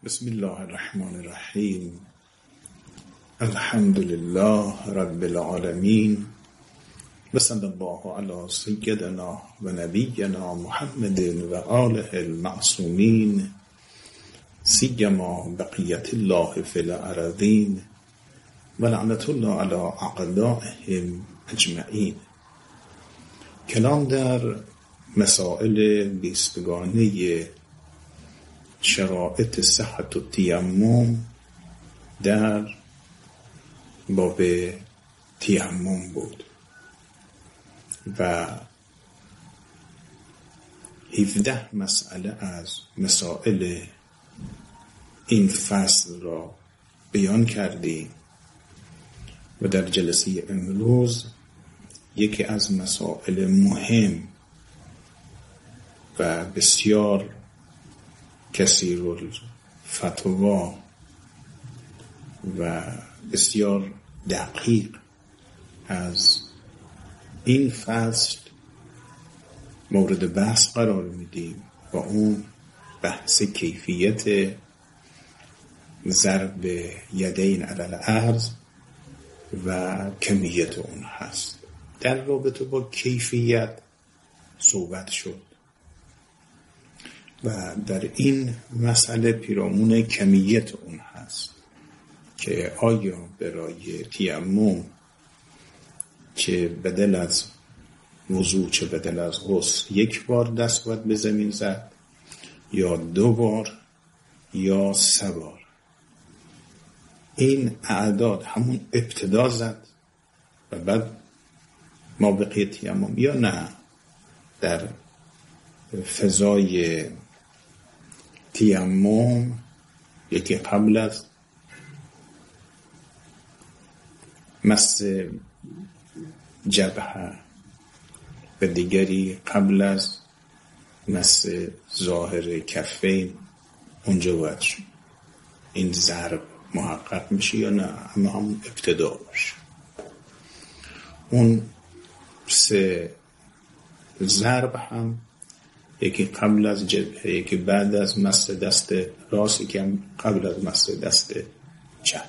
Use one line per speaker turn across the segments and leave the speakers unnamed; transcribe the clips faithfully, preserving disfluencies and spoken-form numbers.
بسم الله الرحمن الرحیم. الحمد لله رب العالمین و صلی الله علی سیدنا و نبینا محمد و آله المعصومین سیما بقیت الله فی الارضین و لعنت الله علی اعدائهم اجمعین. کلام در مسائل بیستگانه شرائط صحت التیمم در باب تیمم بود و هفده مسئله از مسائل این فصل را بیان کردیم و در جلسه امروز یکی از مسائل مهم و بسیار کثیر الفتوا و بسیار دقیق از این فصل مورد بحث قرار میدیم و اون بحث کیفیت ضرب یدین علی الارض و کمیت اون هست. در رابطه با کیفیت صحبت شد و در این مسئله پیرامون کمیت اون هست که آیا برای تیمم چه بدل از وضو چه بدل از غسل یک بار دست باید به زمین زد یا دو بار یا سه بار. این اعداد همون ابتدا زد و بعد ما بقیه تیمم یا نه در فضای تیمم یکی قبل از مس جبهه و دیگری قبل از مس ظاهر کفین اونجا باید شد این ضرب محقق میشه یا نه، اما همون ابتدا باشه. اون سه ضرب هم یکی قبل از جبهه، یکی بعد از مس دست راست، یکی هم قبل از مس دست چپ.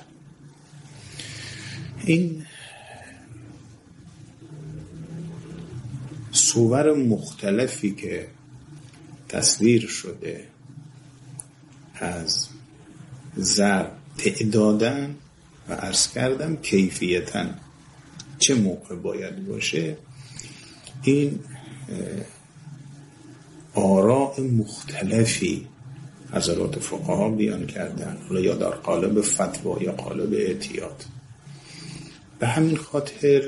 این صور مختلفی که تصویر شده از ضرب تعدادن و عرض کردم کیفیتاً چه موقع باید باشه، این آراء مختلفی حضرات فقها بیان کردن، حالا یا در قالب فتوا یا قالب اعتیاد. به همین خاطر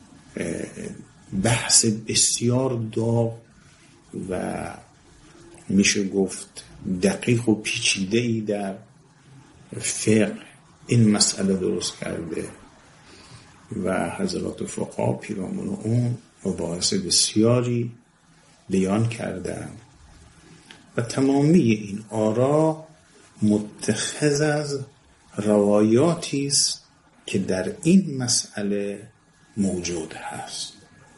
بحث بسیار داغ و میشه گفت دقیق و پیچیده‌ای در فقه این مسئله درست کرده و حضرات فقها پیرامون اون مباحث بسیاری بیان کردن و تمامی این آرا متخذ از روایاتی است که در این مسئله موجود هست.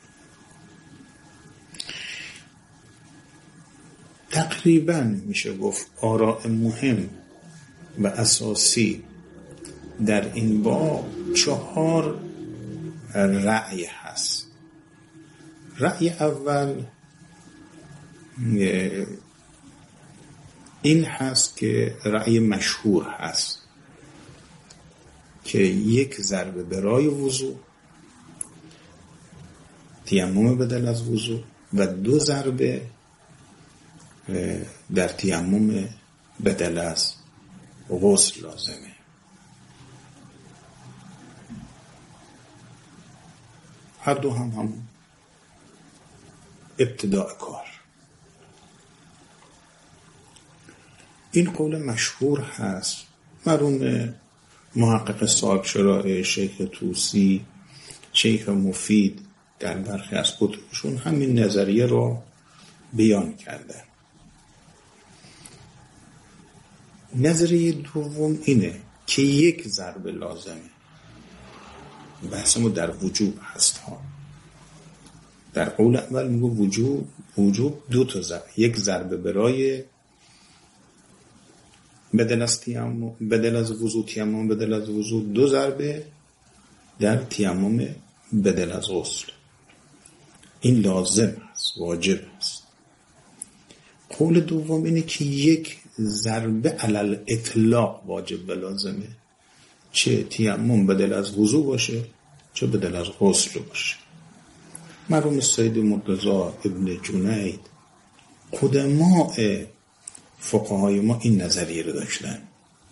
تقریبا میشه گفت آراء مهم و اساسی در این باب چهار رأی هست. رأی اول این هست که رأی مشهور هست که یک ضربه برای وضو، تیمم بدل از وضو، و دو ضربه در تیمم بدل از غسل لازمه. هر دو هم هم ابتداء کار. این قول مشهور هست. مرحوم محقق صاحب شرائع شیخ طوسی، شیخ مفید در برخی از کتبشون همین نظریه رو بیان کرده. نظریه دوم اینه که یک ضربه لازمه. بحثمو در وجوب هست ها. در قول اول میگه وجوب وجوب دو تا ضربه، یک ضربه برای بدل از تیمم، بدل از وضو تیمم بدل از وضو دو ضربه در تیمم بدل از غسل. این لازم است، واجب است. قول دوم اینه که یک ضربه علل اطلاق واجب و لازمه، چه تیمم بدل از وضو باشه چه بدل از غسل باشه. مرحوم سید مرتضی ابن جنید قدماء فقهای ما این نظریه رو داشتن.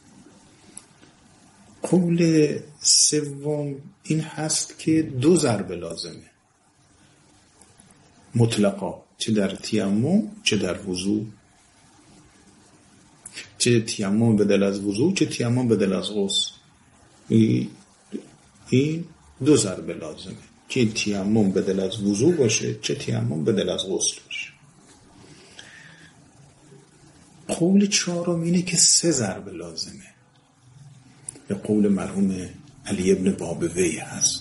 قول سوم این هست که دو ضربه لازمه مطلقا، چه در تیمم چه در وضو، چه تیمم بدل از وضو چه تیمم بدل از غسل. این دو ضربه لازمه، که تیمم بدل از وضو باشه چه تیمم بدل از غسل باشه. قول چهارم اینه که سه ضربه لازمه، به قول مرحوم علی ابن بابوی هست.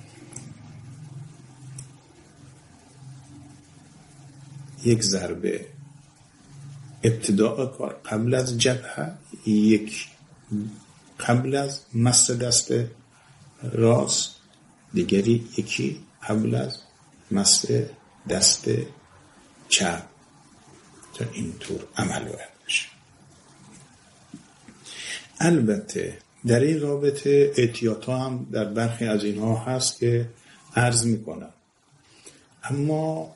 یک ضربه ابتداء کار قبل از جبهه، یک قبل از مس دست راست، دیگری یکی قبل از مس دست چپ، تا اینطور عمل باید بشه. البته در این رابطه احتیاطا هم در برخی از اینها هست که عرض میکنم، اما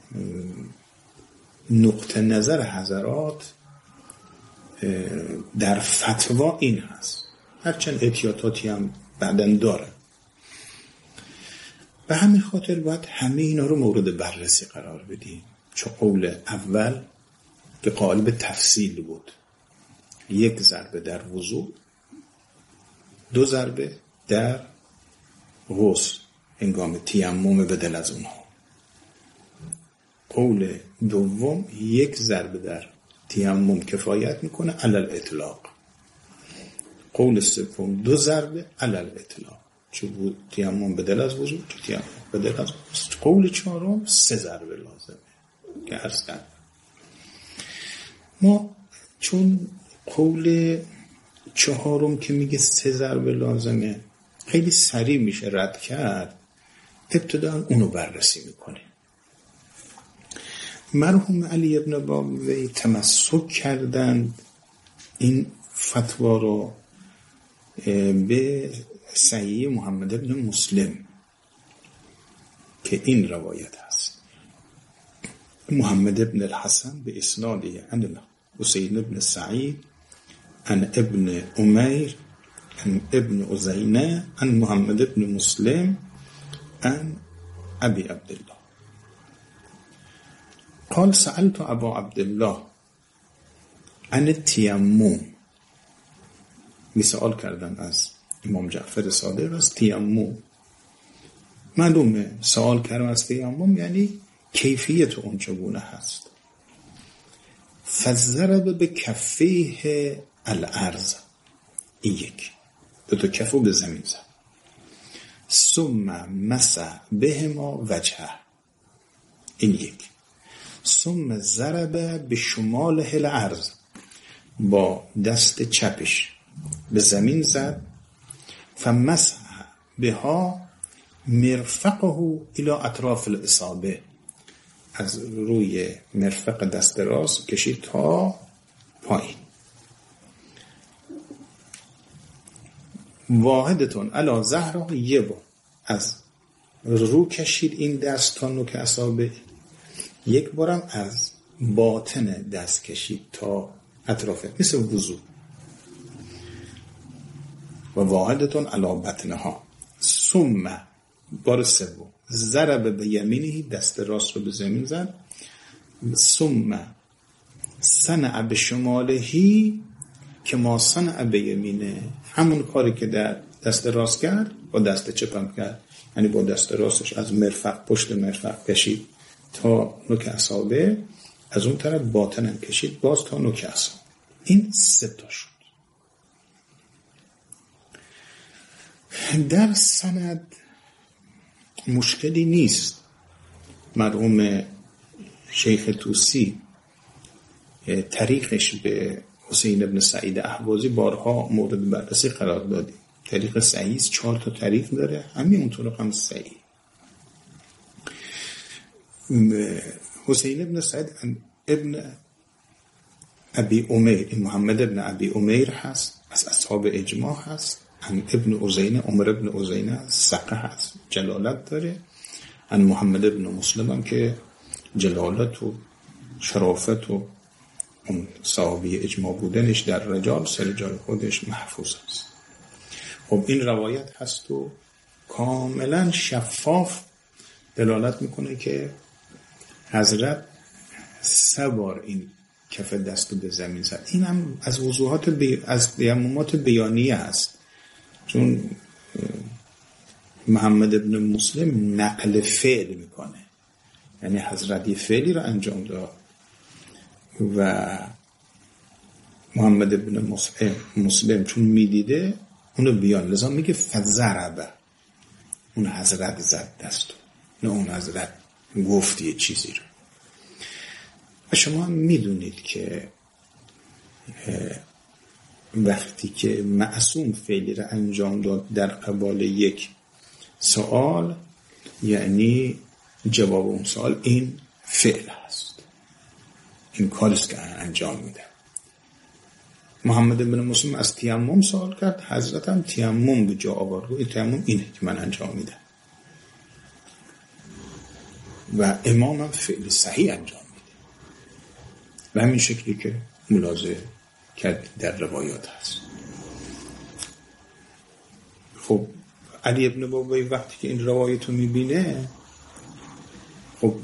نقطه نظر حضرات در فتوا این هست، هرچند احتیاطاتی هم بعدن داره. به همین خاطر باید همه اینا رو مورد بررسی قرار بدیم. چون قول اول که قائل به تفصیل بود، یک ضربه در وضو، دو ضربه در غسل هنگام تیمم بدل از اونها. قول دوم یک ضربه در تیمم کفایت میکنه علل اطلاق. قول سوم دو ضربه علل اطلاق، چه تیمم بدل از وضو چه تیمم بدل از غسل. قول چهارم سه ضربه لازمه که عرض کردم. ما چون قول چهارم که میگه سه ضربه لازمه خیلی سریع میشه رد کرد، ابتدا اونو بررسی میکنه. مرحوم علی ابن بابوی تمسک کردند این فتوا رو به صحیح محمد ابن مسلم که این روایت هست: محمد ابن الحسن به اسنادی عن حسین ابن سعید عن ابن امیر عن ابن عزینه عن محمد ابن مسلم عن ابی عبدالله قال سألت ابا عبدالله عن التیمم. می سوال کردن از امام جعفر صادق از تیمم. معلومه سوال کردن از تیمم یعنی کیفیت اون چگونه هست. فضرب به کفیه الارض، این یک، دو تا کفو به زمین زد. ثم مسح بهما وجهه، این یک. ثم ضرب به شمال الارض، با دست چپش به زمین زد. فمسح بها مرفقه الى اطراف الاصابع، از روی مرفق دست راست کشید تا پایین. واحدتون علا ظهر، یه بار از رو کشید این دست تا نوک اصابع، یک بارم از باطن دست کشید تا اطرافه، مثل وضو. و واحدتون علا بطنها. ثم بار سوم ضرب به یمینی، دست راست رو به زمین زد. ثم صنع به شمالهی که ما صنع به یمینه، همون کاری که در دست راست کرد با دست چپم کرد، یعنی با دست راستش از مرفق، پشت مرفق کشید تا نوک اصابع، از اون طرف باطنم کشید باز تا نوک اصابع. این سه تا شد. در سند مشکلی نیست. مرحوم شیخ توسی طریقش به حسین ابن سعید اهوازی بارها مورد بررسی قرار دادیم. طریق صحیح چهار تا طریق داره، همین اون طرق هم صحیح. حسین ابن سعید ابن ابی امیر، محمد ابن ابی امیر هست، از اصحاب اجماع هست. ان ابن عزینه، عمر ابن عزینه ثقه هست، جلالت داره. ان محمد ابن مسلم هم که جلالت و شرافت و اون صحابی اجماع بودنش در رجال سر جای خودش محفوظ است. خب این روایت هست و کاملا شفاف دلالت میکنه که حضرت سه بار این کف دستو به زمین زد. این هم از وضوحات بی... از تیممات بیانیه هست، چون محمد ابن مسلم نقل فعل میکنه، یعنی حضرت یه فعلی رو انجام داد و محمد ابن مسلم, مسلم چون میدیده اونو بیان، لذا میگه فضربه، اون حضرت زد دستو، نه اون حضرت گفت یه چیزی رو. و شما هم میدونید که وقتی که معصوم فعلی رو انجام داد در قبال یک سوال، یعنی جواب اون سوال این فعل هست، این کاریست که انجام میده. محمد بن مسلم از تیمم سوال کرد، حضرت هم تیمم به جا آورد، این تیمم اینه که من انجام میدم و امام هم فعل صحیح انجام میده و همین شکلی که ملاحظه کرد در روایات هست. خب علی ابن بابایی وقتی که این روایت رو میبینه، خب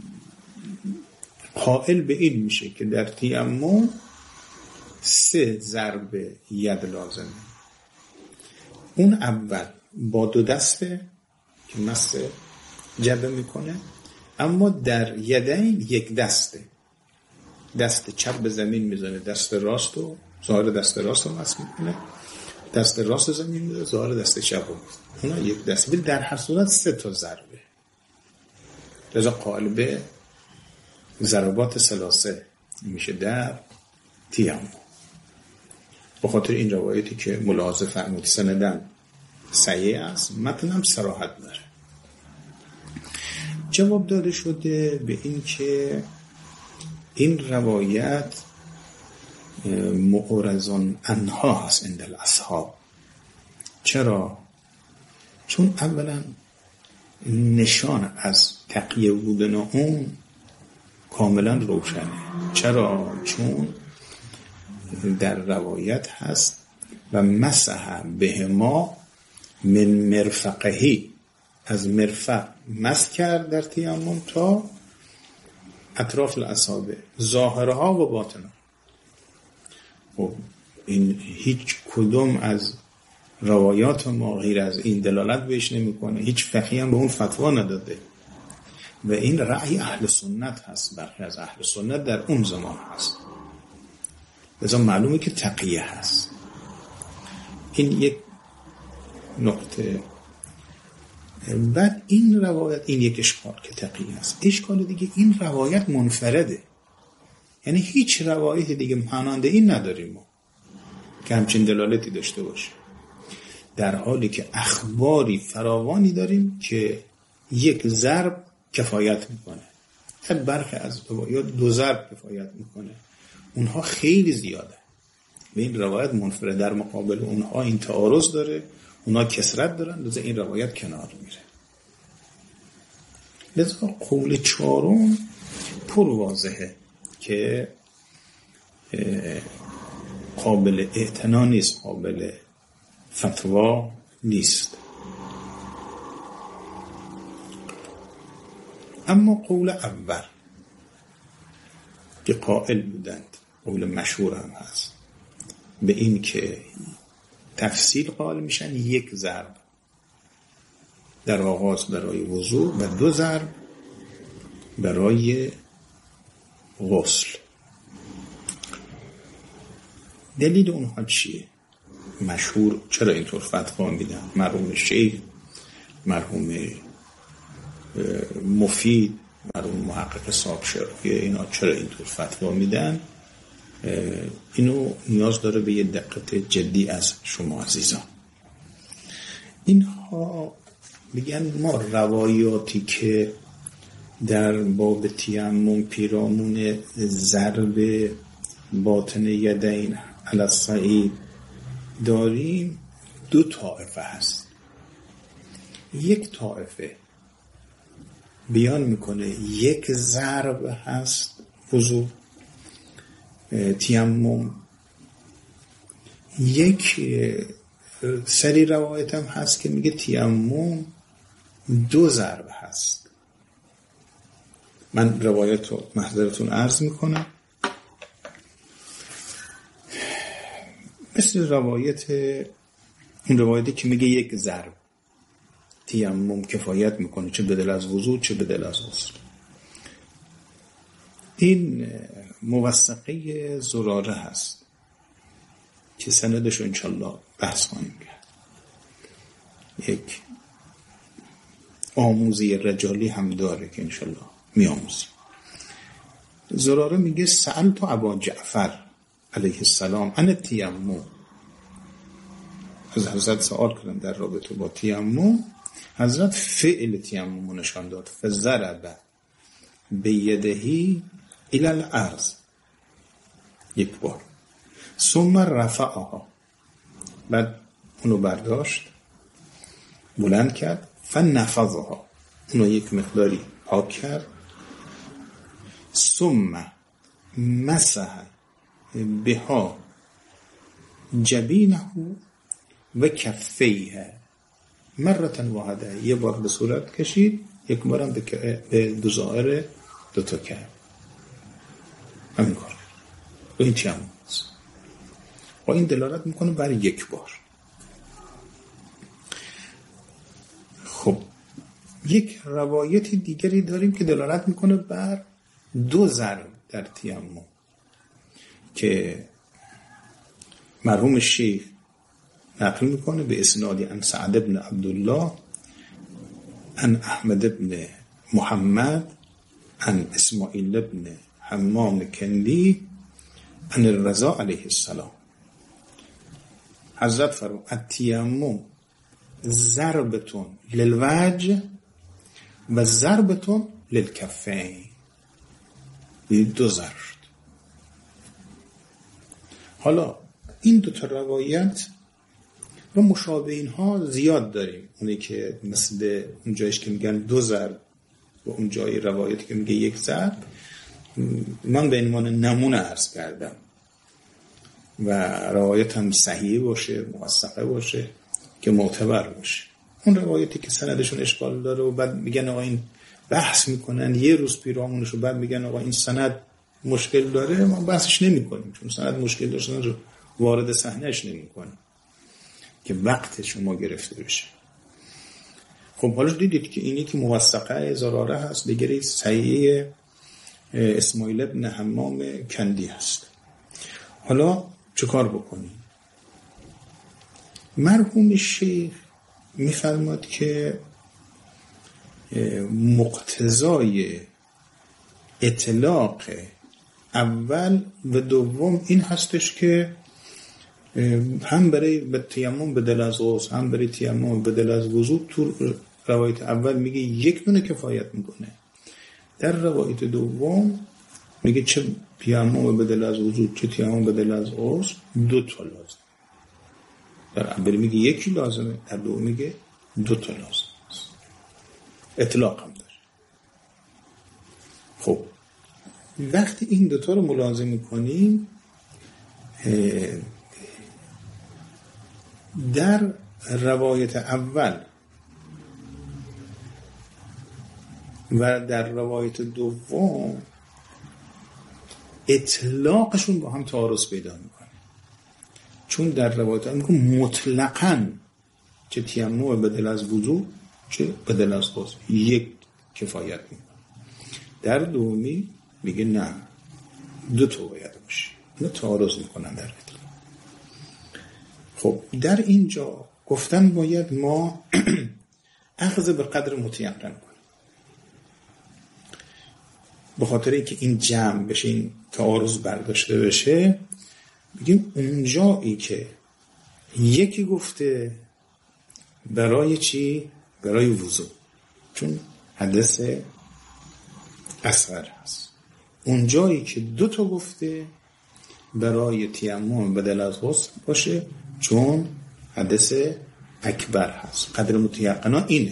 قائل به این میشه که در تیمم سه ضرب ید لازمه. اون اول با دو دسته که مس جبه میکنه، اما در یدین یک دسته، دست چپ به زمین میزنه، دست راست رو ظاهر دست راست رو مس میکنه، دست راست زمین میزنه، ظاهر دست چپ رو میزنه، اونا یک دسته. ولی در هر صورت سه تا ضربه، لذا قائل به ضربات ثلاثه میشه در تیمم. به خاطر این روایتی که ملاحظه فرمود سندن صحیح است، متن هم صراحت داره. جواب داده شده به این که این روایت معرضون عنها هست عند الاصحاب. چرا؟ چون اولا نشان از تقیه بودن اون کاملا روشنه. چرا؟ چون در روایت هست و مسح بهما من مرفقهی، از مرفق مس کرد در تیمم تا اطراف الاصابع، ظاهرها و باطنها. خب این هیچ کدوم از روایات ما غیر از این دلالت بهش نمیکنه، هیچ فقیه هم به اون فتوا نداده و این رأی اهل سنت هست، برخی از اهل سنت در اون زمان هست، لذا معلومه که تقیه هست. این یک نقطه. بعد این روایت، این یک اشکال که تقیه هست. اشکال دیگه این روایت منفرده، یعنی هیچ روایت دیگه مانند این نداریم ما که همچین دلالتی داشته باشه، در حالی که اخباری فراوانی داریم که یک ضرب کفایت میکنه. برخی از روایات دو ضرب کفایت میکنه، اونها خیلی زیاده و این روایت منفرد. در مقابل اونها این تعارض داره، اونها کثرت دارن، لذا این روایت کنار میره. لذا قول چهارم پر واضحه که قابل اعتنا نیست، قابل فتوا نیست. اما قول اول که قائل بودند، قول مشهور هم هست به این که تفصیل قائل میشن یک ضرب در آغاز برای وضوء و دو ضرب برای غسل. دلیل اونها چیه؟ مشهور چرا اینطور فتوا میدن؟ مرحوم شیخ، مرحوم مفید، مرحوم محقق صاحب شرافی، اینا چرا اینطور فتوا میدن؟ اینو نیاز داره به یه دقت جدی از شما عزیزان. اینها میگن ما روایاتی که در باب تیمم پیرامون ضرب باطن یدین علی الصعید داریم، دو طایفه هست. یک طایفه بیان میکنه یک ضرب هست وضو تیمم، یک سری روایت هم هست که میگه تیمم دو ضرب هست. من روایت رو محضرتون عرض میکنم. مثل روایت اون روایتی که میگه یک ضرب تیمم کفایت میکنه، چه بدل از وضو چه بدل از غسل. این موثقه زراره هست که سندش انشالله بحث خواهیم کرد. یک آموزی رجالی هم داره که انشالله می آموزیم. زراره میگه سألت ابا جعفر علیه السلام عن التیمم، از حضرت سوال کردم در رابطه با تیمم. حضرت فعل تیمم نشان داد، فضرب بیدهی الی الارض، یک بار، ثم رفعها، بعد اونو برداشت بلند کرد، فنفضها، اونو یک مقداری پاک کرد، ثم مسح بها جبینه و کفیه مرة واحده، یه بار به صورت کشید، یک بارم به دو ظاهر دوتا کرد. همین کار و این چی هم هست و این دلالت میکنه برای یک بار. خب یک روایت دیگری داریم که دلالت میکنه بر دو ضرب در تیمم که مرحوم شیخ نقل میکنه به اسنادی عن سعد بن عبدالله عن احمد بن محمد عن اسماعیل بن حمام کندی عن الرضا علیه السلام. حضرت فرمود التیمم ضربتون للوجه و ضربتون للکفین، دو ضرب. حالا این دو تا روایت و مشابه اینها زیاد داریم، اونی که مثل اون جایش که میگن دو ضرب و اون جای روایتی که میگه یک ضرب، من به عنوان نمونه عرض کردم و روایت هم صحیح باشه، موثقه باشه که معتبر باشه. اون روایتی که سندشون اشکال داره و بعد میگن آقا این بحث میکنن یه روز پیرامونش و بعد میگن آقا این سند مشکل داره، ما بحثش نمی کنیم چون سند مشکل داشتن رو وارد صحنهش نمی کنیم که وقت شما گرفته بشه. خب حالا دیدید که اینی که موثقه زراره هست، دیگری صحیح اسماعیل ابن حمام کندی هست. حالا چه کار بکنیم؟ مرحوم شیخ میفرماد که مقتضای اطلاق اول و دوم این هستش که هم برای به تیمم بدل از غسل هم برای تیمم بدل از وضو تو روایت اول میگه یک دونه کفایت میکنه، در روایت دوم میگه چه تیمم بدل از وضو چه تیمم بدل از غسل دو تا لازم. در اول میگه یکی لازمه، در دوم میگه دو تا لازم. اطلاق هم داره. خب وقتی این دوتا رو ملاحظه میکنیم، در روایت اول و در روایت دوم اطلاقشون با هم تعارض پیدا میکنه، چون در روایت اول میگه مطلقاً چه تیمم بدل از وضو چه بدل از غسل یک کفایت میکنه، در دومی میگه نه دو تا باید باشه، اینا تعارض میکنن در اطلاق. خب در اینجا گفتن باید ما اخذ به قدر متیقن کنیم. به خاطر اینکه این جمع بشه، این تعارض برداشته بشه، بگیم اونجایی که یکی گفته برای چی؟ برای وضو، چون حدث اصغر هست. اونجایی که دو تا گفته برای تیمم بدل از غسل باشه، چون حدث اکبر هست. قدر متیقنا اینه.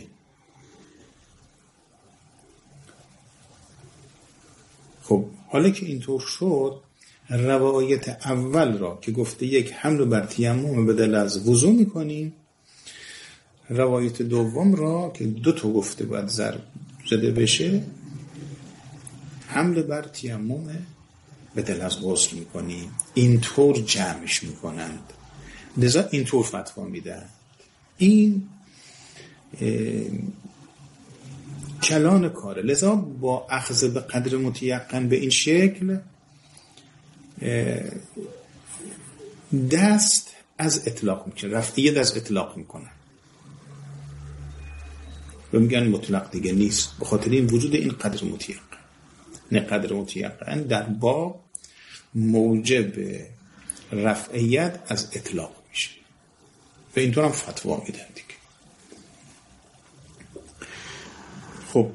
خب حالا که اینطور شد، روایت اول را که گفته یک حمل بر تیمم بدل از وضو میکنیم، روایت دوم را که دو تا گفته باید ضرب زده بشه، حمل بر تیمم بدل از غسل میکنیم. اینطور جمعش میکنند، لذا اینطور فتوا میدن. این کلان کاره. لذا با اخذ به قدر متیقن به این شکل دست از اطلاق میکنه، رفعیت از اطلاق میکنن و میگن مطلق دیگه نیست، به خاطر این وجود این قدر متیقن. نه، قدر متیقن در باب موجب رفعیت از اطلاق میشه و اینطور هم فتوا میدن دیگه. خب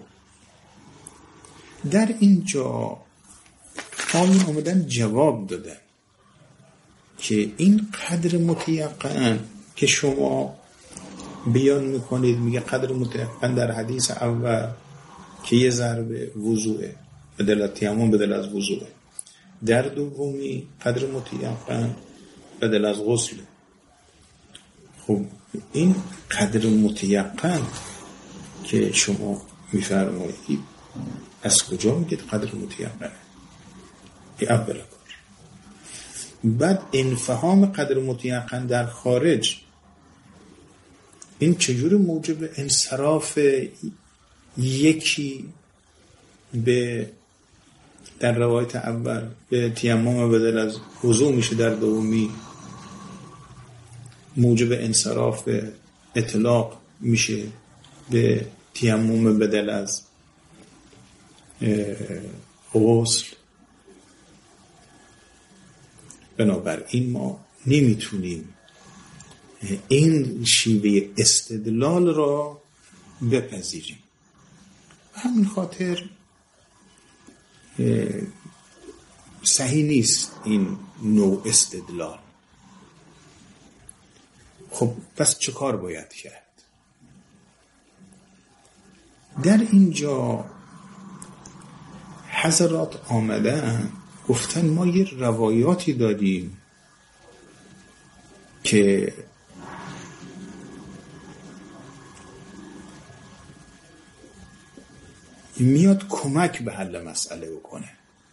در اینجا آمین آمدن جواب دادن که این قدر متیقن که شما بیان میکنید، میگه قدر متیقن در حدیث اول که یه ضربه وضوعه بدل از تیمم بدل از وضوعه، در دومی قدر متیقن بدل از غسل. خب این قدر متیقن که شما میفرمایید از کجا میگید قدر متیقن؟ این اول کار. بعد انفهام قدر متیقن در خارج، این چجور موجب انصراف یکی به در روایت اول به تیمم بدل از وضو میشه، در دومی موجب انصراف اطلاق میشه به تیمم بدل از غسل. بنابراین ما نمیتونیم این شیوه استدلال را بپذیریم. همین خاطر صحیح نیست این نوع استدلال. خب پس چه کار باید کرد؟ در اینجا حضرات آمدن گفتن ما یه روایاتی داریم که میاد کمک به حل مسئله بکنه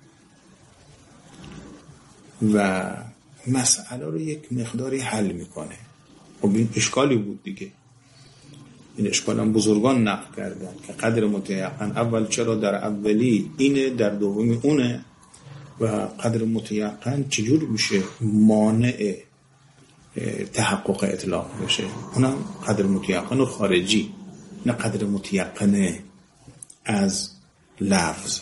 و مسئله رو یک مقداری حل میکنه. خب این اشکالی بود دیگه. این اشکال هم بزرگان نقل کردن که قدر متیقن اول چرا در اولی اینه، در دومی اونه، و قدر متیقن چجور میشه مانع تحقق اطلاق بشه؟ اونم قدر متیقن و خارجی، نه قدر متیقن از لفظ.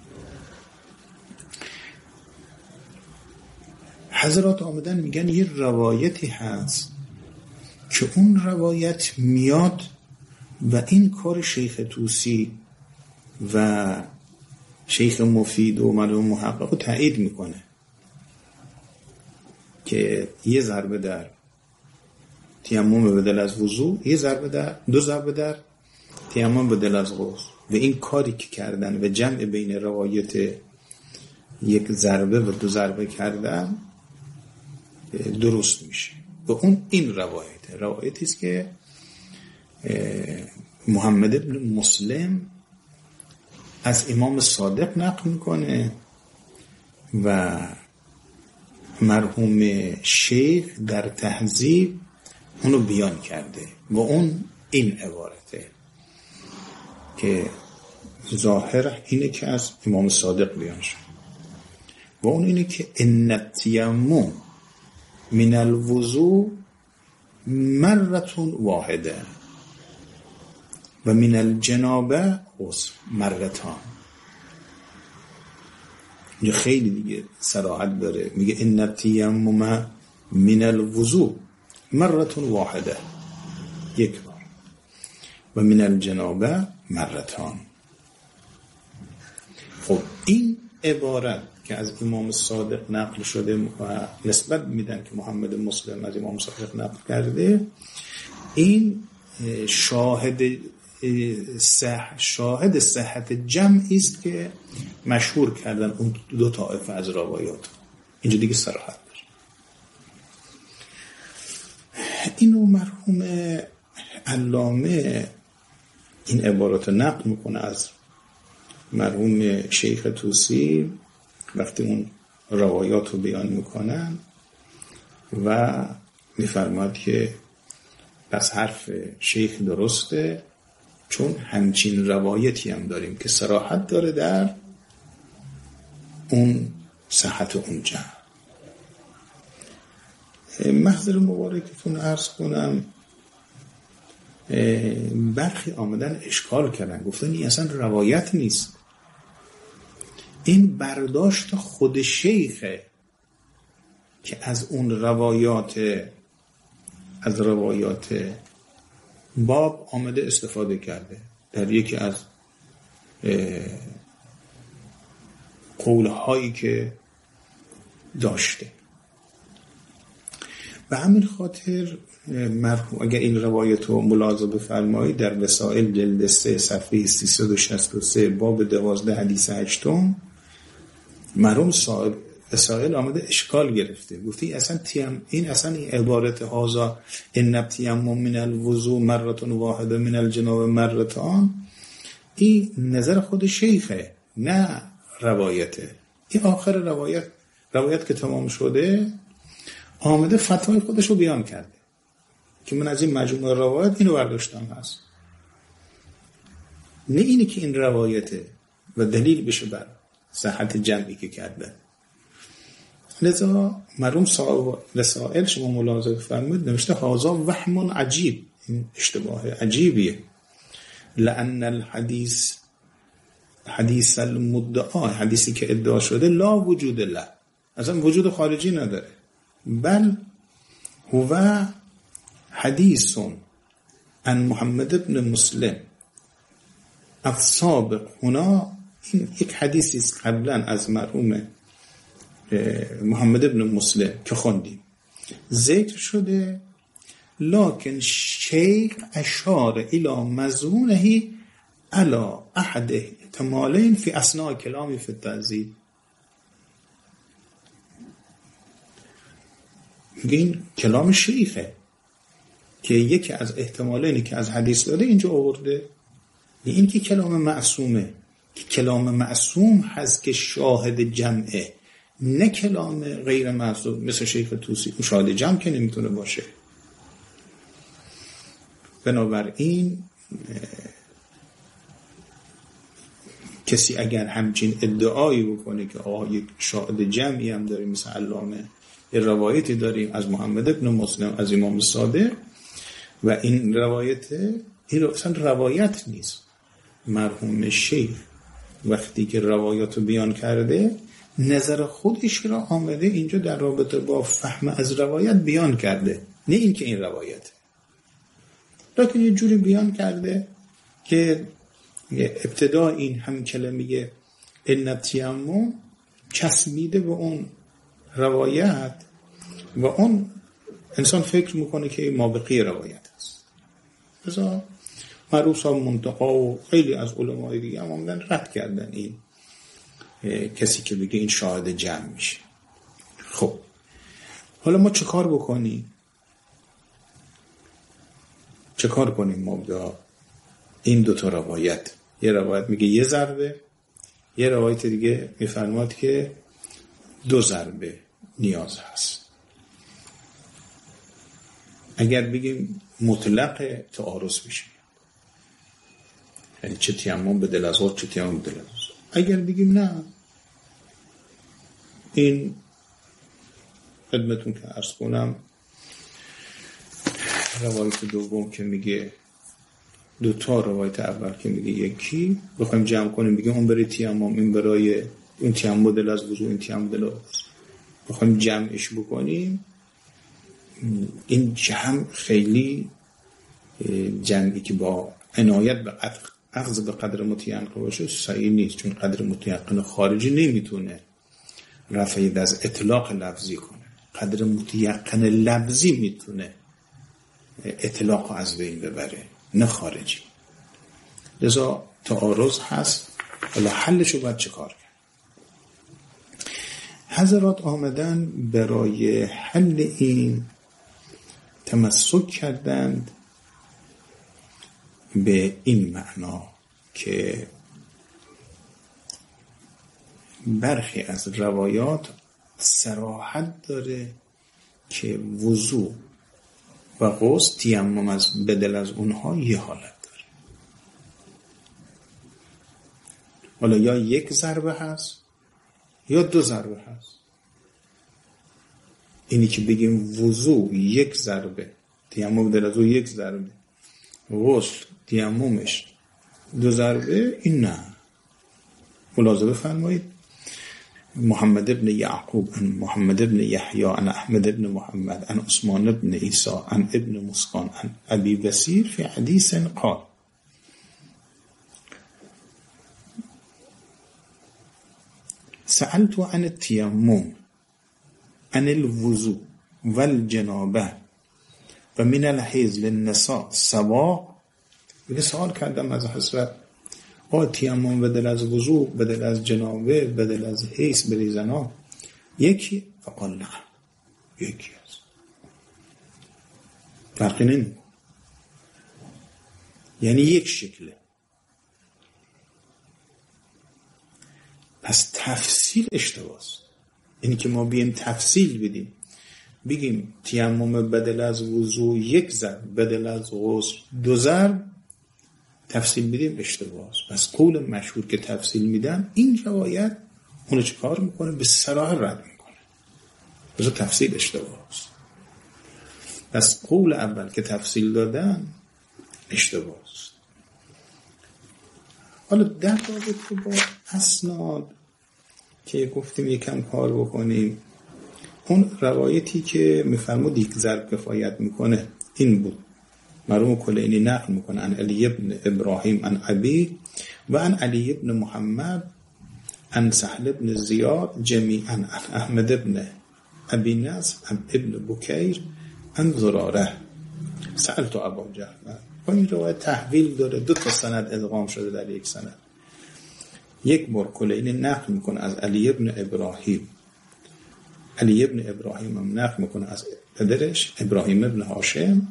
حضرات آمدن میگن یه روایتی هست که اون روایت میاد و این کار شیخ طوسی و شیخ مفید و مرحوم محقق رو تایید میکنه که یه ضربه در تیمم بدل از وضو، یه ضربه در دو ضربه در تیمم بدل از غسل، و این کاری که کردن و جمع بین روایت یک ضربه و دو ضربه کردن درست میشه. و اون این روایت روایتی است که محمد بن مسلم از امام صادق نقل میکنه و مرحوم شیخ در تهذیب اونو بیان کرده و اون این عبارته که ظاهر اینه که از امام صادق بیان شد و اون اینه که ان التیمم من الوضوء مرة واحده و من الجنابه غسل مرتان. اینجا خیلی دیگه صراحت داره، میگه ان التیمم من الوضوء مرة واحده، یک بار، و من الجنابه مرتان. خب این عبارت که از امام صادق نقل شده و نسبت میدن که محمد مسلم از امام صادق نقل کرده، این شاهد صح شاهد صحت جمعی است که مشهور کردن اون دو طایفه از روایات. اینجا دیگه صراحت داره. اینو مرحوم علامه این عبارات نقل میکنه از مرحوم شیخ طوسی وقتی اون روایات رو بیان میکنن و میفرماد که پس حرف شیخ درسته، چون همچین روایتی هم داریم که صراحت داره در اون صحت اون جمع. محضر مبارکتون عرض کنم، برخی آمدن اشکال کردن، گفتن این اصلا روایت نیست، این برداشت خود شیخه که از اون روایات از روایات باب آمده استفاده کرده در یکی از قولهایی که داشته. به همین خاطر مرحوم اگر این روایت رو ملاحظه بفرمایید در وسائل جلد سه صفحه سیصد و شصت و سه باب دوازده حدیث هشتم مرحوم صاحب وسائل آمده اشکال گرفته، گفتی اصلا تیم این اصلا این عبارت هازا ان تیمم من الوضوء مرة واحده من الجنابه مرتان، این نظر خود شیخه نه روایته. این آخر روایت روایت که تمام شده آمده فتوای خودش رو بیان کرده که من از این مجموعه روایت اینو برداشتم هست، نه اینی که این روایته و دلیل بشه بر صحت جمعی که کرده. لذا مرحوم صاحب رسائل شما ملاحظه فرمودید نوشته هازا وهم عجیب، این اشتباه عجیبیه، لأن الحدیث حدیث المدعا، حدیثی که ادعا شده لا وجود له، اصلا وجود خارجی نداره، بل هو حدیث عن محمد ابن مسلم السابق هنا، این یک حدیثی است قبلا از مرحوم محمد ابن مسلم که خوندیم ذکر شده، لکن شیخ اشار الى مضمونه علی احد احتمالین فی اثناء کلامی فی التهذیب. این کلام شیخه که یکی از احتمالینی که از حدیث داده اینجا آورده، این که کلام معصومه، که کلام معصوم هست که شاهد جمعه، نه کلام غیر معصوم مثل شیخ طوسی. اون شاهد جمع که نمیتونه باشه. بنابراین کسی اگر همچین ادعایی بکنه که آه یک شاهد جمعی هم داریم مثل علامه، یه روایتی داریم از محمد ابن مسلم از امام صادق و این روایت این اصلا روایت نیست. مرحوم شیخ وقتی که روایات رو بیان کرده نظر خودش را آمده اینجا در رابطه با فهم از روایت بیان کرده، نه این که این روایت، لیکن یه جوری بیان کرده که ابتدا این هم کلمه ان تیمم چسبیده به اون روایت و اون انسان فکر میکنه که ما بقیه روایت است. مثلا معروف صاحب منتقا و خیلی از علمای دیگه هم آمدن رد کردن این کسی که بگه این شاهد جمع میشه. خب حالا ما چه کار بکنیم؟ چه کار کنیم ما با این دوتا روایت؟ یه روایت میگه یه ضربه، یه روایت دیگه میفرماد که دو ضربه نیاز هست. اگر بگیم مطلق تعارض میشه، یعنی چه تیمم به دل از غور چه تیمم به دل از غور. اگر بگیم نه، این خدمتون که عرض کنم روایت دوم که میگه دو تا روایت اول که میگه یکی بخوایم جمع کنیم بگیم اون برای تیمم این برای این تیمم بدل از وضو، این تیمم بدل از وضو بخوایم جمعش بکنیم، این جمع خیلی جمعی که با عنایت به اخذ به قدر متیقن باشه صحیح نیست، چون قدر متیقن خارجی نمیتونه رفع از اطلاق لفظی کنه، قدر متیقن لفظی میتونه اطلاق از بین ببره، نه خارجی. لذا تعارض هست. حالا حلشو باید چه کار کرد؟ حضرات آمدن برای حل این تمسک کردند به این معنا که برخی از روایات صراحت داره که وضو و غسل تیمم از بدل از اونها یه حالت داره. حالا یا یک ضربه هست یا دو ضربه هست. اینی که بگیم وضو یک ضربه، تیمم بدل از او یک ضربه، غسل تیممش دو ضربه، این نه. ملاحظه بفرمایید محمد ابن یعقوب عن محمد ابن یحیی عن احمد ابن محمد عن عثمان ابن عیسی عن ابن مسقان عن ابی بصیر فی حدیث قال سألت عن التيمم عن الوضوء والجنابه و من الحیض للنساء سواء. یه سوال کردم از حضرت، آ تیمم بدل از وضوء، بدل از جنابه، بدل از حیض برای زنا یکی؟ فقال نه، یکی است، فرقی نمیکنه، یعنی یک شکله. پس تفصیل اشتباهست. اینی که ما بیم تفصیل بدیم بگیم تیمم بدل از وضوء یک ضرب، بدل از غسل دو ضرب، تفصیل بدیم اشتباهست. پس قول مشهور که تفصیل میدن، این روایت اونو چه کار میکنه؟ به صراحت رد میکنه. پس تفصیل اشتباهست. پس قول اول که تفصیل دادن اشتباهست. حالا در رابطه با اسناد که گفتیم یکم کار بکنیم، اون روایتی که میفرمود یک ضرب کفایت میکنه این بود. مرحوم کلینی نقل میکنه عن علی ابن ابراهیم عن ابی و عن علی ابن محمد عن سهل ابن زیاد جمیعا عن احمد ابن ابی نصر عن ابن بکیر عن زراره سألت ابا جعفر. این روایت تحویل داره، دو تا سند ادغام شده در یک سند. یک بار کلینی نقل میکنه از علی ابن ابراهیم، علی ابن ابراهیم هم نقل میکنه از پدرش ابراهیم ابن هاشم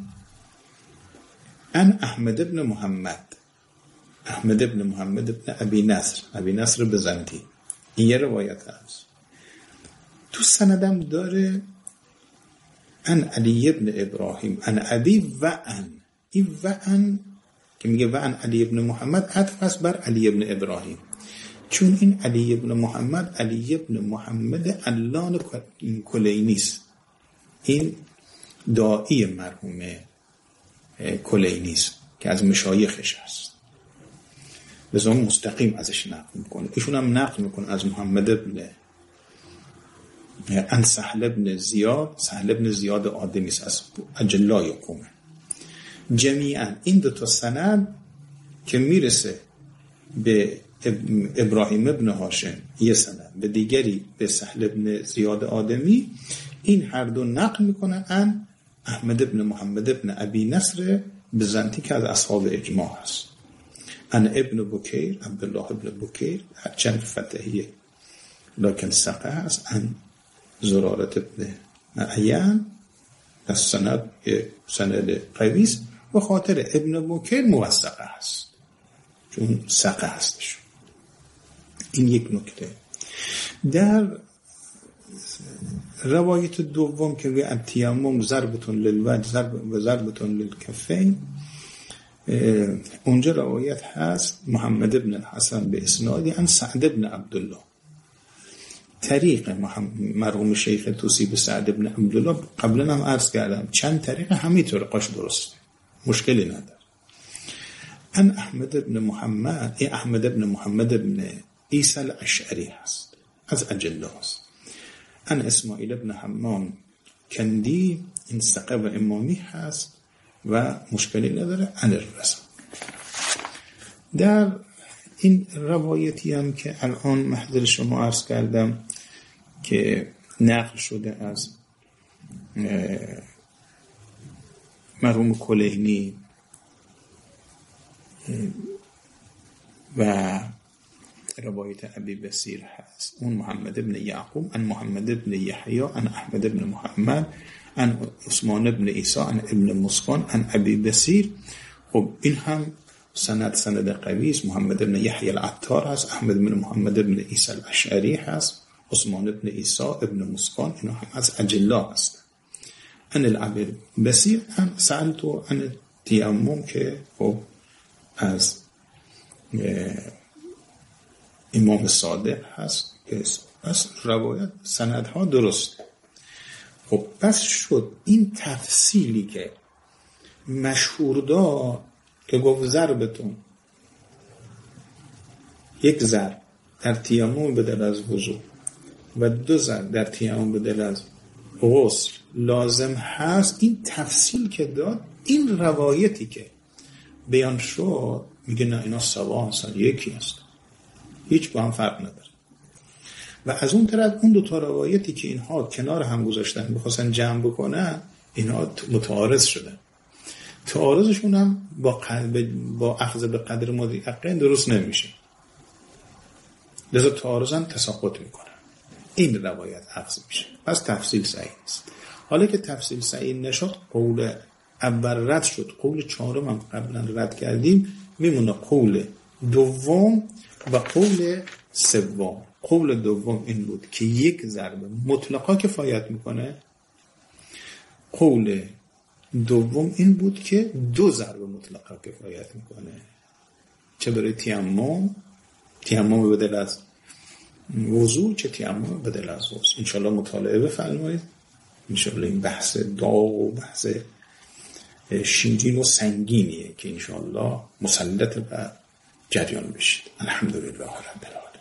ان احمد ابن محمد، احمد ابن محمد ابن ابی نصر، ابی نصر بزنتی. این یه روایت هست. تو سندم داره ان علی ابن ابراهیم ان ابی و ان، این و ان که میگه و ان علی ابن محمد عطف است بر علی ابن ابراهیم، چون این علی ابن محمد علی ابن محمد علان کلینی است. این داعی مرحوم کلینی است که از مشایخش است، لذا مستقیم ازش نقل میکنه. ایشون هم نقل میکنه از محمد ابن ان سهل ابن زیاد، سهل ابن زیاد آدمی است از اجلای قومه. جمیعا این دو تا سند که میرسه به ابراهیم ابن هاشم یه سند، به دیگری به سهل ابن زیاد آدمی، این هر دو نقل میکنه ان احمد ابن محمد ابن ابی نصر بزنتی که از اصحاب اجماع هست، ان ابن بکیر عبدالله ابن بکیر هرچند فتحیه لکن سقه هست، ان زرارت ابن معین از سند سند قویس و خاطر ابن بکیر موثقه هست چون سقه هستش. این یک نکته. در روایت دوم که به التیمم ضربتون للوجه ضرب و ضربتون للکفین، اونجا روایت هست محمد ابن الحسن به اسنادی عن سعد ابن عبدالله، طریق مرحوم شیخ توسی به سعد ابن عبدالله قبلا هم عرض کردم چند طریق همه طریقاش درست، مشکلی نداره. ان احمد ابن محمد، این احمد ابن محمد ابن عیسی الاشعری هست. از اجله است. ان اسماعیل ابن حمام کندی این ثقه و امامی هست و مشکلی نداره. ان الرضا. در این روایتی هم که الان محضر شما عرض کردم که نقل شده از مرحوم کلینی و روایت ابی بصیر هست، اون محمد ابن یعقوب ان محمد ابن یحیی ان احمد ابن محمد ان عثمان ابن عیسی ان ابن مسکان ان ابی بصیر. خب این هم سند سند قوی است. محمد ابن یحیی العطار هست، احمد ابن محمد ابن عیسی الاشعری هست، عثمان ابن عیسی ابن مسکان، اینا هم از اجلا هست. ان الابی بصیر ان سألتو ان تیمم که خب از امام صادق هست. پس روایت سندها درست. خب پس شد این تفصیلی که مشهور دا که گفت ضربتون یک ضرب در تیمم بدل از وضو و دو ضرب در تیمم بدل از غسل لازم هست، این تفصیل که داد، این روایتی که بیان شد میگه نه اینا سوا هستن، یکی هست، هیچ با هم فرق نداره. و از اون طرف اون دو تا روایتی که اینها کنار هم گذاشتن می‌خواستن جمع بکنن، اینا متعارض شدن. تعارضشون هم با قلب با اخذ به قدر مدیقین درست نمیشه، لذا تعارضن تساقط میکنن. این روایت اخذ میشه. پس تفصیل صحیح است. حالا که تفصیل صحیح نشد، قول اول رد شد، قول چهارم هم قبلا رد کردیم، میمونه قول دوم و قول سوم. قول دوم این بود که یک ضربه مطلقا کفایت میکنه. قول دوم این بود که دو ضربه مطلقا کفایت میکنه، چه برای تیمم تیمم بدل از وضو، چه تیمم بدل از غسل. انشالله مطالعه بفرمایید. انشالله این بحث داغ و بحث شیرین و سنگینیه که انشالله مسلط بر جریان بشید. الحمدلله رب العالمین.